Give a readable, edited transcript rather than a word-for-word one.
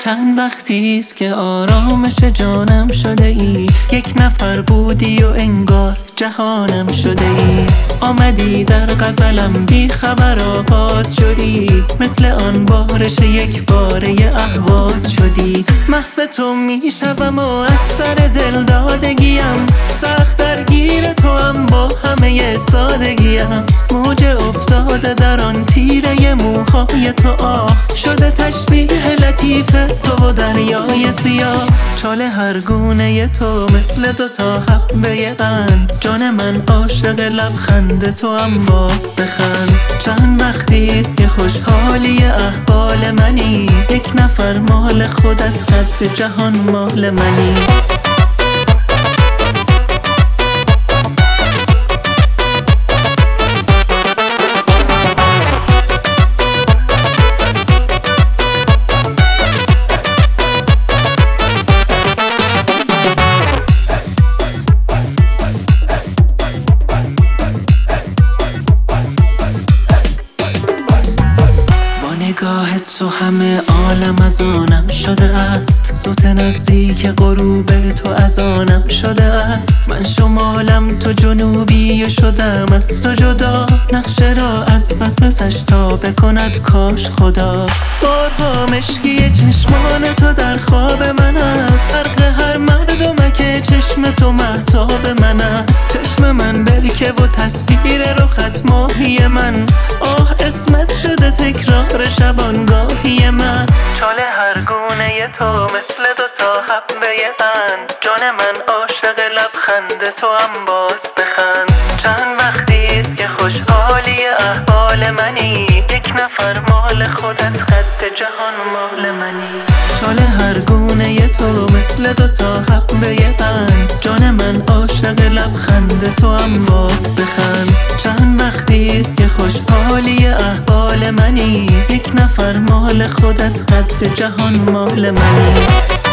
چند وقتیست که آرامش جانم شده ای، یک نفر بودی و انگار جهانم شده ای. آمدی در غزلم بی خبر آغاز شدی، مثل آن بارش یک باره اهواز شدی. محو تو می شوم و از سر دل دادگیم، سخت درگیر تو هم با همه سادگیم. موج افتاده در آن تیره موهای تو، آه شده تشبیه لطیف تو و دریای سیاه. چاله هر گونه تو مثل دوتا حبه قند، جان من عاشق لبخند تو هم باز بخند. چند وقتیست که خوشحالی احوال منی، یک نفر مال خودت قد جهان مال منی. نگاه تو همه عالم از آنم شده است، صوت نزدیک غروب تو از آنم شده است. من شمالم تو جنوبی و شدم از تو جدا، نقشه را از وسطش تا بکند کاش خدا. بارها مشکی چشمان تو در خواب من است، فرق هر مردمک چشم تو مهتاب من است. چشم من برکه و تصویر رخت ماهی من، آه اسمت شده تکرار شبانگاهی من. چاله هر گونه تو مثل دوتا حبه قند، جان من عاشق لبخند تو هم باز بخند. چند وقتیست که خوشحالی احوال منی، یک نفر مال خودت قد جهان مال منی. چاله هر گونه تو مثل دوتا حبه قند، جان من عاشق لبخند تو هم باز بخند. چند وقتیست که خوشحالی احوال منی، یک نفر مال خودت قد جهان مال منی.